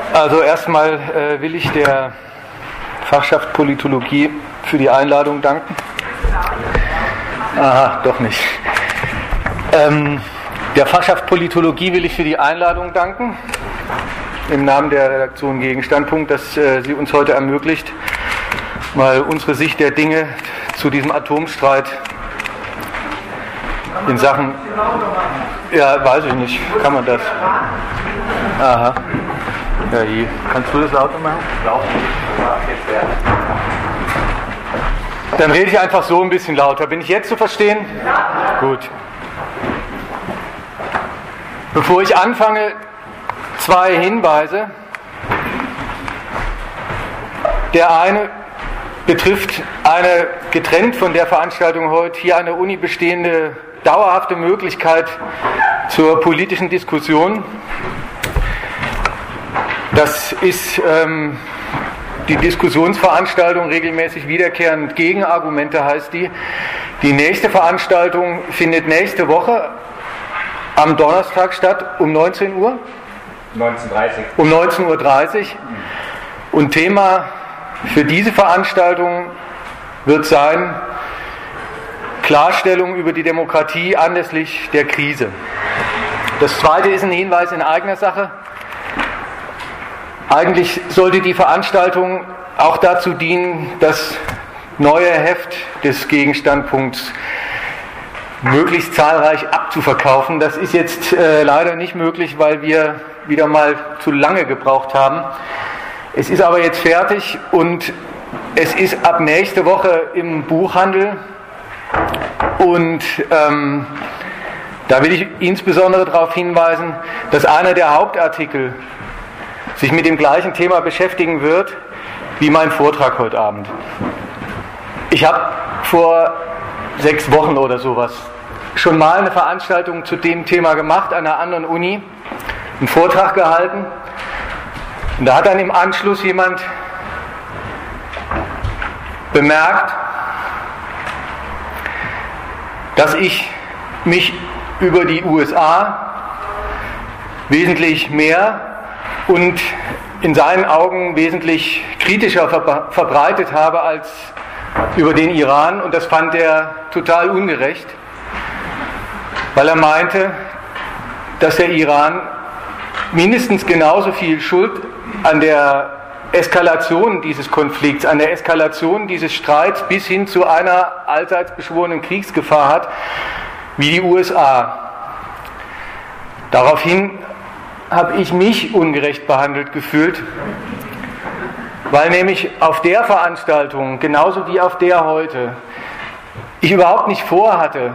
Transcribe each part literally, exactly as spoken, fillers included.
Also erstmal äh, will ich der Fachschaft Politologie für die Einladung danken. Aha, doch nicht. Ähm, der Fachschaft Politologie will ich für die Einladung danken, im Namen der Redaktion Gegenstandpunkt, dass äh, sie uns heute ermöglicht, mal unsere Sicht der Dinge zu diesem Atomstreit in Sachen... Ja, weiß ich nicht. Kann man das? Aha. Ja, hier. Kannst du das lauter machen? Dann rede ich einfach so ein bisschen lauter. Bin ich jetzt zu verstehen? Ja. Gut. Bevor ich anfange, zwei Hinweise. Der eine betrifft eine, getrennt von der Veranstaltung heute, hier an der Uni bestehende dauerhafte Möglichkeit zur politischen Diskussion. Das ist ähm, die Diskussionsveranstaltung, regelmäßig wiederkehrend Gegenargumente heißt die. Die nächste Veranstaltung findet nächste Woche am Donnerstag statt, um neunzehn Uhr? neunzehn Uhr dreißig. Um neunzehn Uhr dreißig. Und Thema für diese Veranstaltung wird sein, Klarstellung über die Demokratie anlässlich der Krise. Das zweite ist ein Hinweis in eigener Sache. Eigentlich sollte die Veranstaltung auch dazu dienen, das neue Heft des Gegenstandpunkts möglichst zahlreich abzuverkaufen. Das ist jetzt äh, leider nicht möglich, weil wir wieder mal zu lange gebraucht haben. Es ist aber jetzt fertig und es ist ab nächste Woche im Buchhandel. Und ähm, da will ich insbesondere darauf hinweisen, dass einer der Hauptartikel sich mit dem gleichen Thema beschäftigen wird wie mein Vortrag heute Abend. Ich habe vor sechs Wochen oder sowas schon mal eine Veranstaltung zu dem Thema gemacht an einer anderen Uni, einen Vortrag gehalten. Und da hat dann im Anschluss jemand bemerkt, dass ich mich über die U S A wesentlich mehr und in seinen Augen wesentlich kritischer verbreitet habe als über den Iran. Und das fand er total ungerecht, weil er meinte, dass der Iran mindestens genauso viel Schuld an der Eskalation dieses Konflikts, an der Eskalation dieses Streits bis hin zu einer allseits beschworenen Kriegsgefahr hat, wie die U S A. Daraufhin habe ich mich ungerecht behandelt gefühlt, weil nämlich auf der Veranstaltung, genauso wie auf der heute, ich überhaupt nicht vorhatte,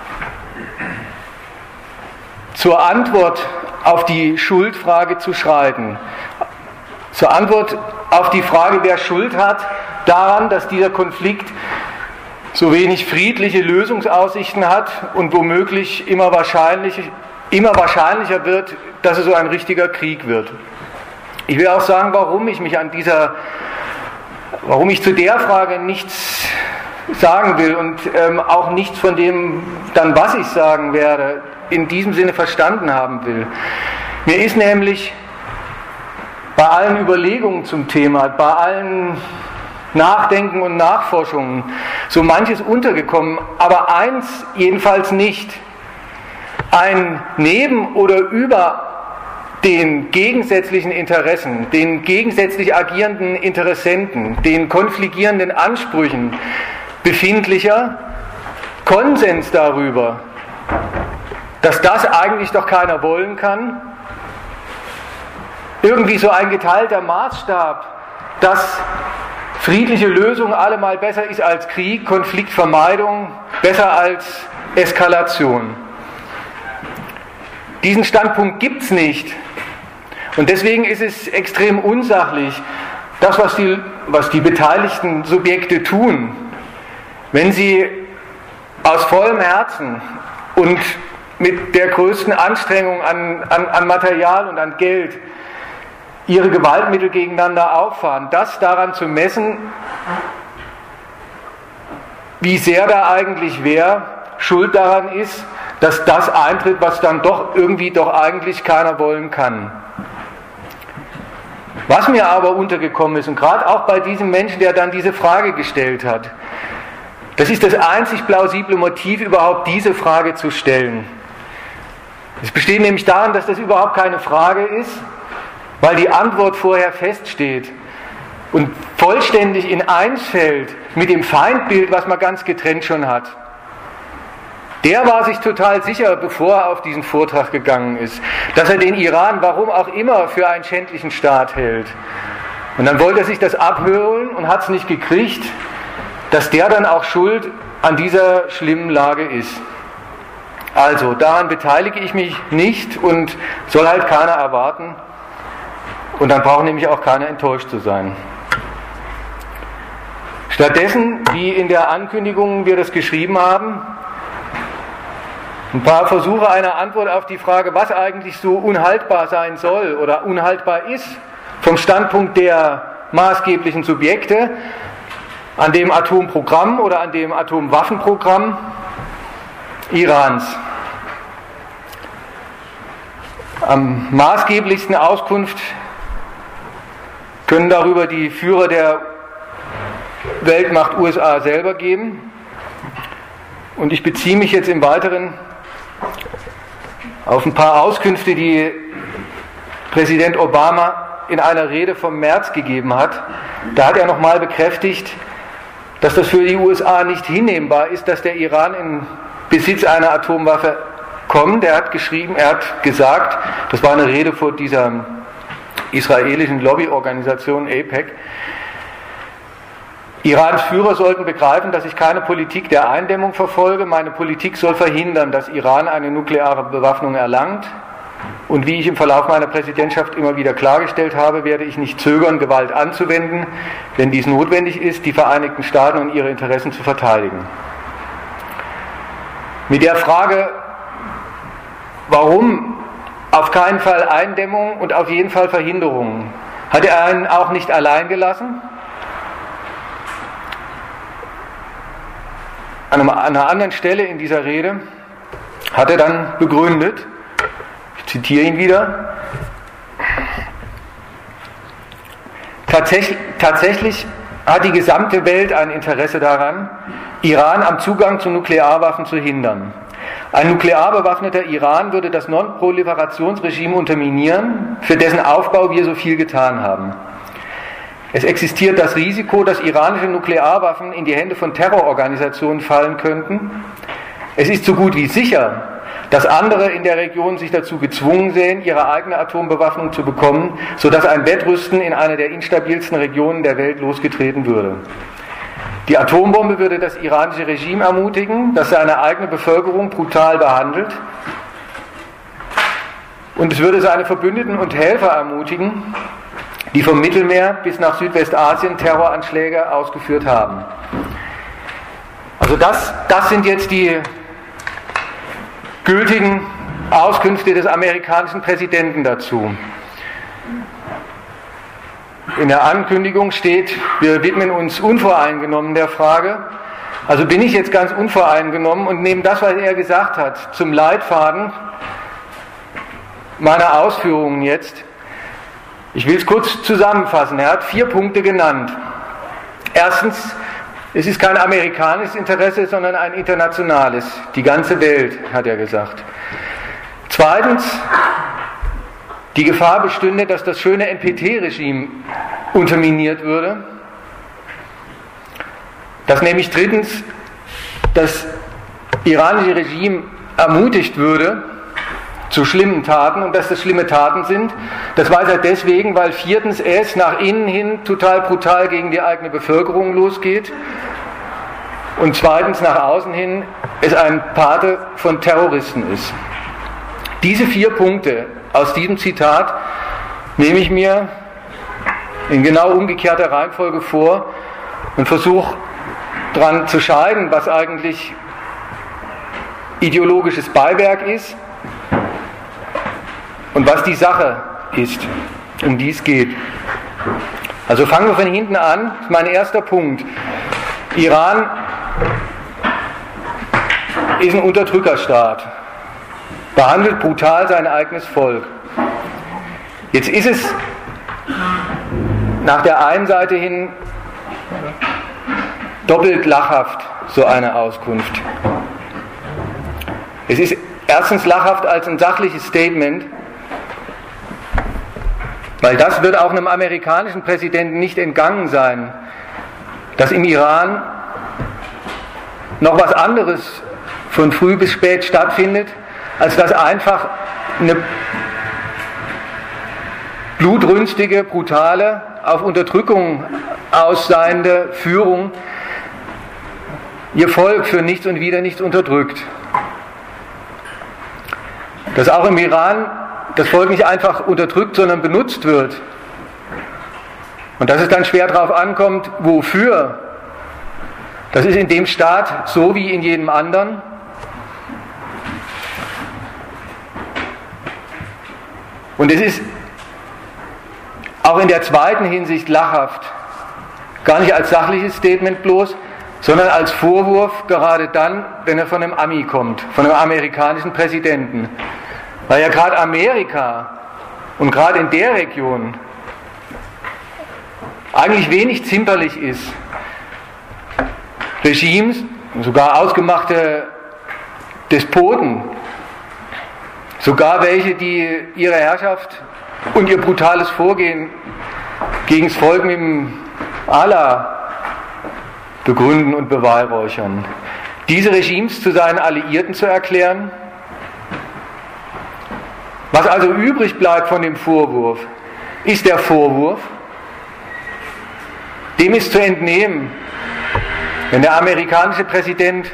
zur Antwort auf die Schuldfrage zu schreiten. Zur Antwort auf die Frage, wer Schuld hat daran, dass dieser Konflikt so wenig friedliche Lösungsaussichten hat und womöglich immer, wahrscheinlich, immer wahrscheinlicher wird, dass es so ein richtiger Krieg wird. Ich will auch sagen, warum ich mich an dieser, warum ich zu der Frage nichts sagen will und ähm, auch nichts von dem, dann was ich sagen werde, in diesem Sinne verstanden haben will. Mir ist nämlich bei allen Überlegungen zum Thema, bei allen Nachdenken und Nachforschungen so manches untergekommen, aber eins jedenfalls nicht: ein neben oder über den gegensätzlichen Interessen, den gegensätzlich agierenden Interessenten, den konfligierenden Ansprüchen befindlicher Konsens darüber, dass das eigentlich doch keiner wollen kann. Irgendwie so ein geteilter Maßstab, dass friedliche Lösung allemal besser ist als Krieg, Konfliktvermeidung besser als Eskalation. Diesen Standpunkt gibt es nicht. Und deswegen ist es extrem unsachlich, das, was die, was die beteiligten Subjekte tun, wenn sie aus vollem Herzen und mit der größten Anstrengung an, an, an Material und an Geld ihre Gewaltmittel gegeneinander auffahren, das daran zu messen, wie sehr da eigentlich wer schuld daran ist, dass das eintritt, was dann doch irgendwie doch eigentlich keiner wollen kann. Was mir aber untergekommen ist, und gerade auch bei diesem Menschen, der dann diese Frage gestellt hat, das ist das einzig plausible Motiv, überhaupt diese Frage zu stellen. Es besteht nämlich darin, dass das überhaupt keine Frage ist, weil die Antwort vorher feststeht und vollständig in eins fällt mit dem Feindbild, was man ganz getrennt schon hat. Der war sich total sicher, bevor er auf diesen Vortrag gegangen ist, dass er den Iran, warum auch immer, für einen schändlichen Staat hält. Und dann wollte er sich das abhören und hat es nicht gekriegt, dass der dann auch schuld an dieser schlimmen Lage ist. Also, daran beteilige ich mich nicht und soll halt keiner erwarten. Und dann braucht nämlich auch keiner enttäuscht zu sein. Stattdessen, wie in der Ankündigung wir das geschrieben haben, ein paar Versuche einer Antwort auf die Frage, was eigentlich so unhaltbar sein soll oder unhaltbar ist, vom Standpunkt der maßgeblichen Subjekte, an dem Atomprogramm oder an dem Atomwaffenprogramm Irans. Am maßgeblichsten Auskunft können darüber die Führer der Weltmacht U S A selber geben. Und ich beziehe mich jetzt im Weiteren auf ein paar Auskünfte, die Präsident Obama in einer Rede vom März gegeben hat. Da hat er nochmal bekräftigt, dass das für die U S A nicht hinnehmbar ist, dass der Iran in Besitz einer Atomwaffe kommt. Er hat geschrieben, er hat gesagt, das war eine Rede vor dieser israelischen Lobbyorganisation A P E C, Irans Führer sollten begreifen, dass ich keine Politik der Eindämmung verfolge. Meine Politik soll verhindern, dass Iran eine nukleare Bewaffnung erlangt. Und wie ich im Verlauf meiner Präsidentschaft immer wieder klargestellt habe, werde ich nicht zögern, Gewalt anzuwenden, wenn dies notwendig ist, die Vereinigten Staaten und ihre Interessen zu verteidigen. Mit der Frage, warum auf keinen Fall Eindämmung und auf jeden Fall Verhinderung, hat er einen auch nicht allein gelassen. An einer anderen Stelle in dieser Rede hat er dann begründet, ich zitiere ihn wieder, tatsächlich, tatsächlich hat die gesamte Welt ein Interesse daran, Iran am Zugang zu Nuklearwaffen zu hindern. Ein nuklear bewaffneter Iran würde das Non-Proliferationsregime unterminieren, für dessen Aufbau wir so viel getan haben. Es existiert das Risiko, dass iranische Nuklearwaffen in die Hände von Terrororganisationen fallen könnten. Es ist so gut wie sicher, dass andere in der Region sich dazu gezwungen sehen, ihre eigene Atombewaffnung zu bekommen, sodass ein Wettrüsten in einer der instabilsten Regionen der Welt losgetreten würde. Die Atombombe würde das iranische Regime ermutigen, das seine eigene Bevölkerung brutal behandelt, und es würde seine Verbündeten und Helfer ermutigen, die vom Mittelmeer bis nach Südwestasien Terroranschläge ausgeführt haben. Also das, das sind jetzt die gültigen Auskünfte des amerikanischen Präsidenten dazu. In der Ankündigung steht, wir widmen uns unvoreingenommen der Frage. Also bin ich jetzt ganz unvoreingenommen und nehme das, was er gesagt hat, zum Leitfaden meiner Ausführungen jetzt. Ich will es kurz zusammenfassen. Er hat vier Punkte genannt. Erstens, es ist kein amerikanisches Interesse, sondern ein internationales. Die ganze Welt, hat er gesagt. Zweitens, die Gefahr bestünde, dass das schöne N P T-Regime unterminiert würde. Dass nämlich drittens das iranische Regime ermutigt würde zu schlimmen Taten, und dass das schlimme Taten sind. Das weiß er deswegen, weil viertens es nach innen hin total brutal gegen die eigene Bevölkerung losgeht und zweitens nach außen hin es ein Pate von Terroristen ist. Diese vier Punkte aus diesem Zitat nehme ich mir in genau umgekehrter Reihenfolge vor und versuche daran zu scheiden, was eigentlich ideologisches Beiwerk ist und was die Sache ist, um die es geht. Also fangen wir von hinten an. Das ist mein erster Punkt. Iran ist ein Unterdrückerstaat, behandelt brutal sein eigenes Volk. Jetzt ist es nach der einen Seite hin doppelt lachhaft, so eine Auskunft. Es ist erstens lachhaft als ein sachliches Statement, weil das wird auch einem amerikanischen Präsidenten nicht entgangen sein, dass im Iran noch was anderes von früh bis spät stattfindet, als dass einfach eine blutrünstige, brutale, auf Unterdrückung ausseiende Führung ihr Volk für nichts und wieder nichts unterdrückt. Dass auch im Iran das Volk nicht einfach unterdrückt, sondern benutzt wird. Und dass es dann schwer darauf ankommt, wofür. Das ist in dem Staat so wie in jedem anderen. Und es ist auch in der zweiten Hinsicht lachhaft, gar nicht als sachliches Statement bloß, sondern als Vorwurf, gerade dann, wenn er von einem Ami kommt, von einem amerikanischen Präsidenten. Weil ja gerade Amerika und gerade in der Region eigentlich wenig zimperlich ist, Regimes, sogar ausgemachte Despoten, sogar welche, die ihre Herrschaft und ihr brutales Vorgehen gegen das Volk mit dem Allah begründen und beweihräuchern. Diese Regimes zu seinen Alliierten zu erklären. Was also übrig bleibt von dem Vorwurf, ist der Vorwurf, dem ist zu entnehmen, wenn der amerikanische Präsident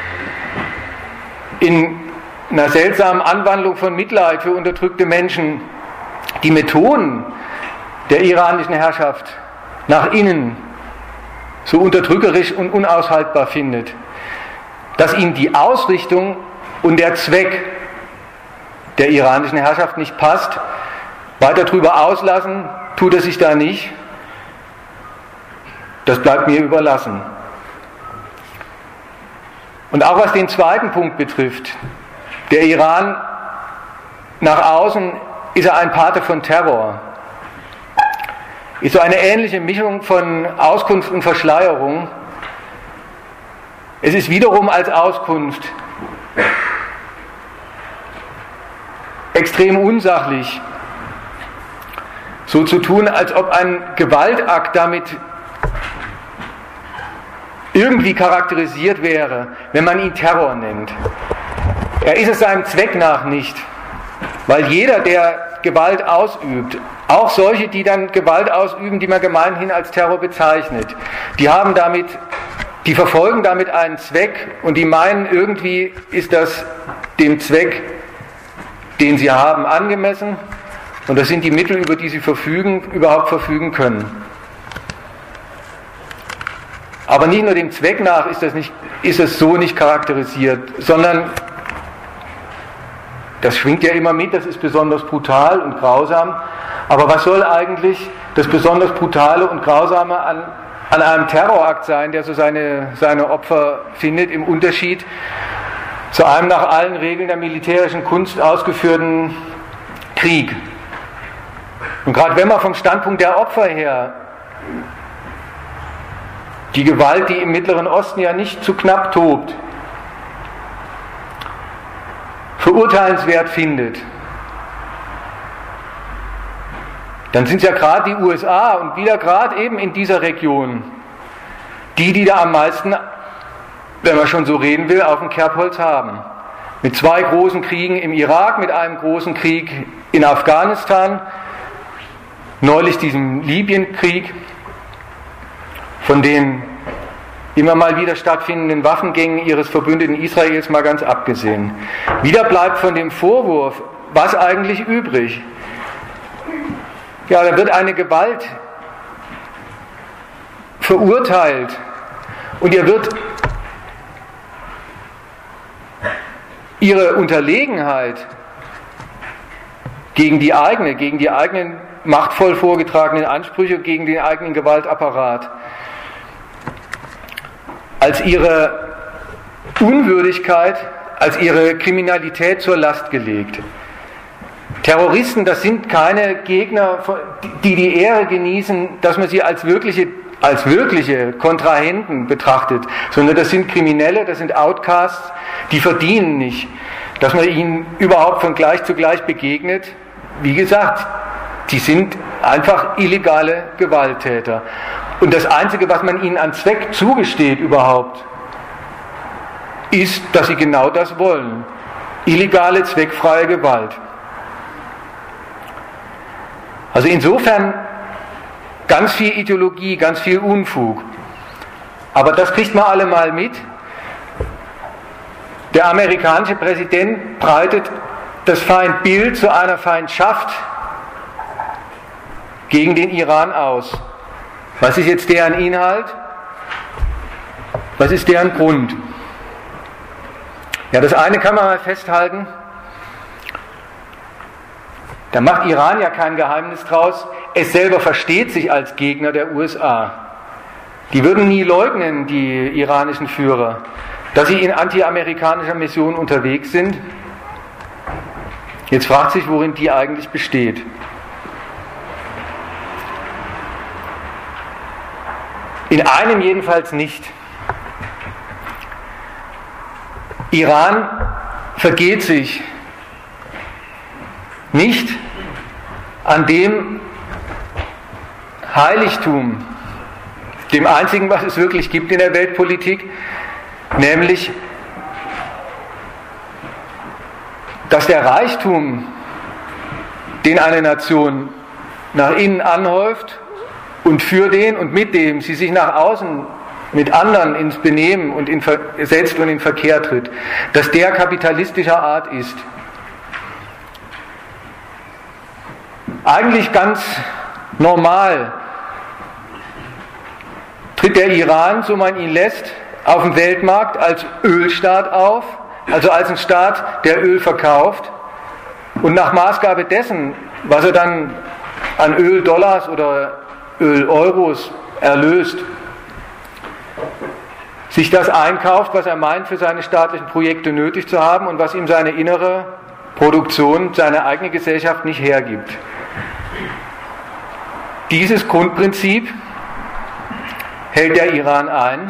in einer seltsamen Anwandlung von Mitleid für unterdrückte Menschen die Methoden der iranischen Herrschaft nach innen so unterdrückerisch und unaushaltbar findet, dass ihm die Ausrichtung und der Zweck der iranischen Herrschaft nicht passt. Weiter darüber auslassen tut er sich da nicht. Das bleibt mir überlassen. Und auch was den zweiten Punkt betrifft, der Iran nach außen ist er ein Pate von Terror. Ist so eine ähnliche Mischung von Auskunft und Verschleierung. Es ist wiederum als Auskunft extrem unsachlich, so zu tun, als ob ein Gewaltakt damit irgendwie charakterisiert wäre, wenn man ihn Terror nennt. Er ist es seinem Zweck nach nicht, weil jeder, der Gewalt ausübt, auch solche, die dann Gewalt ausüben, die man gemeinhin als Terror bezeichnet, die haben damit, die verfolgen damit einen Zweck und die meinen, irgendwie ist das dem Zweck, den sie haben, angemessen, und das sind die Mittel, über die sie verfügen, überhaupt verfügen können. Aber nicht nur dem Zweck nach ist das nicht, ist es so nicht charakterisiert, sondern das schwingt ja immer mit, das ist besonders brutal und grausam. Aber was soll eigentlich das besonders Brutale und Grausame an, an einem Terrorakt sein, der so seine, seine Opfer findet, im Unterschied zu einem nach allen Regeln der militärischen Kunst ausgeführten Krieg? Und gerade wenn man vom Standpunkt der Opfer her die Gewalt, die im Mittleren Osten ja nicht zu knapp tobt, verurteilenswert findet, dann sind es ja gerade die U S A und wieder gerade eben in dieser Region die, die da am meisten, wenn man schon so reden will, auf dem Kerbholz haben. Mit zwei großen Kriegen im Irak, mit einem großen Krieg in Afghanistan, neulich diesem Libyenkrieg, von den immer mal wieder stattfindenden Waffengängen ihres Verbündeten Israels mal ganz abgesehen. Wieder bleibt von dem Vorwurf, was eigentlich übrig? Ja, da wird eine Gewalt verurteilt und ihr wird ihre Unterlegenheit gegen die eigene, gegen die eigenen machtvoll vorgetragenen Ansprüche, gegen den eigenen Gewaltapparat, als ihre Unwürdigkeit, als ihre Kriminalität zur Last gelegt. Terroristen, das sind keine Gegner, die die Ehre genießen, dass man sie als wirkliche, als wirkliche Kontrahenten betrachtet, sondern das sind Kriminelle, das sind Outcasts, die verdienen nicht, dass man ihnen überhaupt von gleich zu gleich begegnet. Wie gesagt, die sind einfach illegale Gewalttäter. Und das Einzige, was man ihnen an Zweck zugesteht überhaupt, ist, dass sie genau das wollen. Illegale, zweckfreie Gewalt. Also insofern ganz viel Ideologie, ganz viel Unfug. Aber das kriegt man alle mal mit. Der amerikanische Präsident breitet das Feindbild zu einer Feindschaft gegen den Iran aus. Was ist jetzt deren Inhalt? Was ist deren Grund? Ja, das eine kann man mal festhalten. Da macht Iran ja kein Geheimnis draus. Es selber versteht sich als Gegner der U S A. Die würden nie leugnen, die iranischen Führer, dass sie in anti-amerikanischer Mission unterwegs sind. Jetzt fragt sich, worin die eigentlich besteht. In einem jedenfalls nicht. Iran vergeht sich nicht an dem Heiligtum, dem einzigen, was es wirklich gibt in der Weltpolitik, nämlich, dass der Reichtum, den eine Nation nach innen anhäuft und für den und mit dem sie sich nach außen mit anderen ins Benehmen und in Ver- setzt und in Verkehr tritt, dass der kapitalistischer Art ist. Eigentlich ganz normal tritt der Iran, so man ihn lässt, auf dem Weltmarkt als Ölstaat auf, also als ein Staat, der Öl verkauft und nach Maßgabe dessen, was er dann an Öldollars oder Öleuros erlöst, sich das einkauft, was er meint, für seine staatlichen Projekte nötig zu haben und was ihm seine innere Produktion, seine eigene Gesellschaft nicht hergibt. Dieses Grundprinzip hält der Iran ein.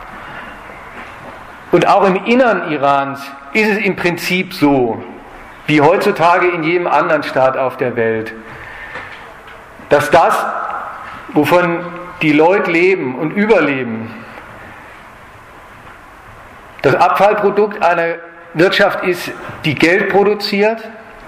Und auch im Innern Irans ist es im Prinzip so, wie heutzutage in jedem anderen Staat auf der Welt, dass das, wovon die Leute leben und überleben, das Abfallprodukt einer Wirtschaft ist, die Geld produziert.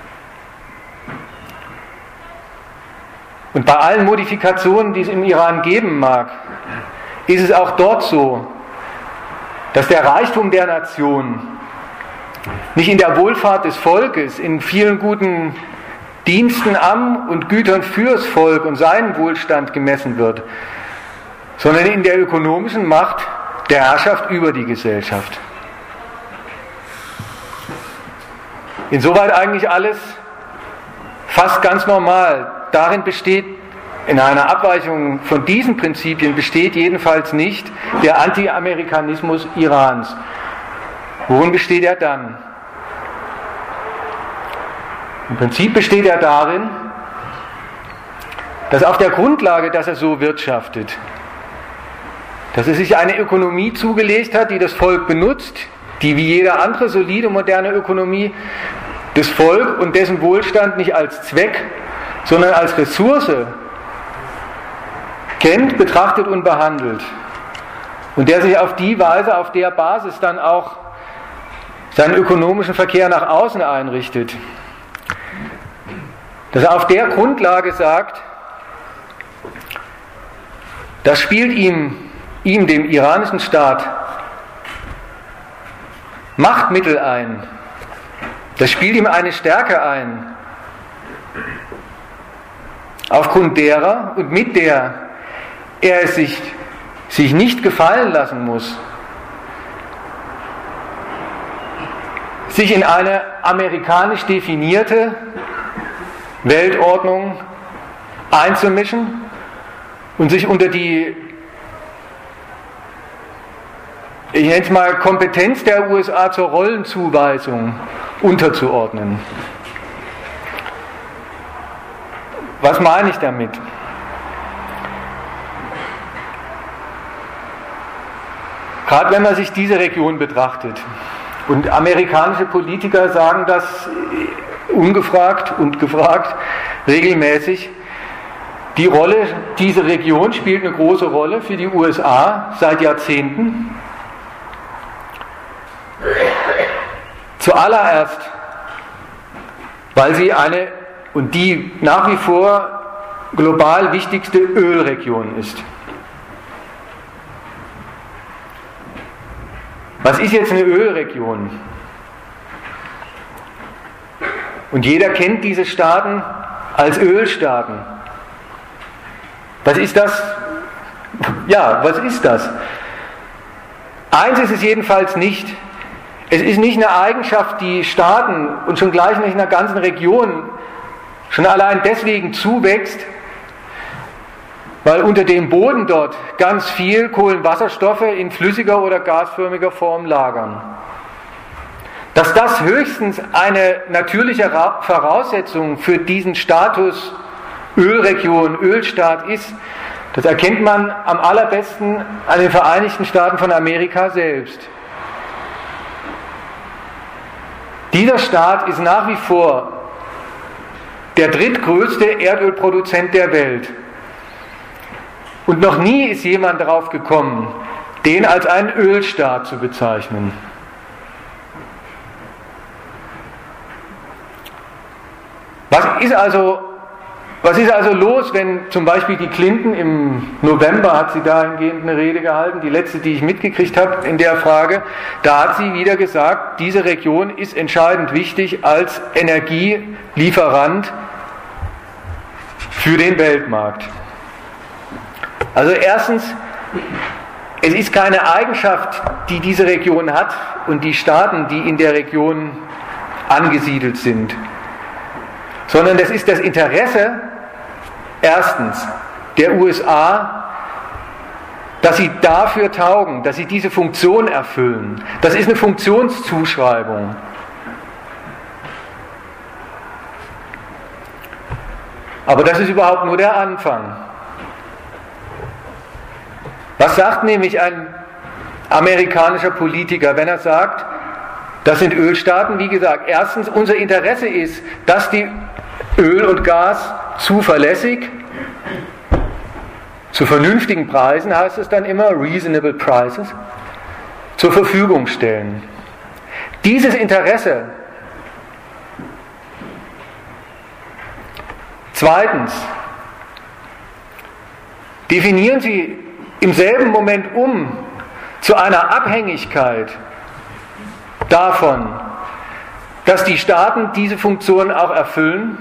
Und bei allen Modifikationen, die es im Iran geben mag, ist es auch dort so, dass der Reichtum der Nation nicht in der Wohlfahrt des Volkes, in vielen guten Diensten am und Gütern fürs Volk und seinen Wohlstand gemessen wird, sondern in der ökonomischen Macht der Herrschaft über die Gesellschaft. Insoweit eigentlich alles fast ganz normal. Darin besteht, in einer Abweichung von diesen Prinzipien, besteht jedenfalls nicht der Anti-Amerikanismus Irans. Worin besteht er dann? Im Prinzip besteht er darin, dass auf der Grundlage, dass er so wirtschaftet, dass er sich eine Ökonomie zugelegt hat, die das Volk benutzt, die wie jede andere solide moderne Ökonomie das Volk und dessen Wohlstand nicht als Zweck, sondern als Ressource kennt, betrachtet und behandelt. Und der sich auf die Weise, auf der Basis dann auch seinen ökonomischen Verkehr nach außen einrichtet. Dass er auf der Grundlage sagt, das spielt ihm, ihm, dem iranischen Staat, Machtmittel ein. Das spielt ihm eine Stärke ein, aufgrund derer und mit der er es sich, sich nicht gefallen lassen muss, sich in eine amerikanisch definierte Weltordnung einzumischen und sich unter die, ich nenne es mal, Kompetenz der U S A zur Rollenzuweisung unterzuordnen. Was meine ich damit? Gerade wenn man sich diese Region betrachtet, und amerikanische Politiker sagen das ungefragt und gefragt regelmäßig, die Rolle, diese Region spielt eine große Rolle für die U S A seit Jahrzehnten. Zuallererst, weil sie eine und die nach wie vor global wichtigste Ölregion ist. Was ist jetzt eine Ölregion? Und jeder kennt diese Staaten als Ölstaaten. Was ist das? Ja, was ist das? Eins ist es jedenfalls nicht. Es ist nicht eine Eigenschaft, die Staaten und schon gleich nicht in einer ganzen Region schon allein deswegen zuwächst, weil unter dem Boden dort ganz viel Kohlenwasserstoffe in flüssiger oder gasförmiger Form lagern. Dass das höchstens eine natürliche Voraussetzung für diesen Status Ölregion, Ölstaat ist, das erkennt man am allerbesten an den Vereinigten Staaten von Amerika selbst. Dieser Staat ist nach wie vor der drittgrößte Erdölproduzent der Welt. Und noch nie ist jemand darauf gekommen, den als einen Ölstaat zu bezeichnen. Was ist also, was ist also los, wenn zum Beispiel die Clinton im November hat sie dahingehend eine Rede gehalten, die letzte, die ich mitgekriegt habe in der Frage, da hat sie wieder gesagt, diese Region ist entscheidend wichtig als Energielieferant für den Weltmarkt. Also erstens, es ist keine Eigenschaft, die diese Region hat und die Staaten, die in der Region angesiedelt sind, sondern das ist das Interesse, erstens, der U S A, dass sie dafür taugen, dass sie diese Funktion erfüllen. Das ist eine Funktionszuschreibung. Aber das ist überhaupt nur der Anfang. Was sagt nämlich ein amerikanischer Politiker, wenn er sagt, das sind Ölstaaten? Wie gesagt, erstens, unser Interesse ist, dass die Öl und Gas zuverlässig, zu vernünftigen Preisen, heißt es dann immer, reasonable prices, zur Verfügung stellen. Dieses Interesse, zweitens, definieren Sie im selben Moment um zu einer Abhängigkeit davon, dass die Staaten diese Funktion auch erfüllen,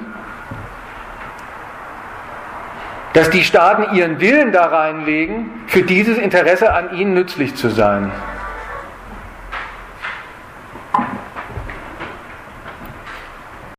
dass die Staaten ihren Willen da reinlegen, für dieses Interesse an ihnen nützlich zu sein.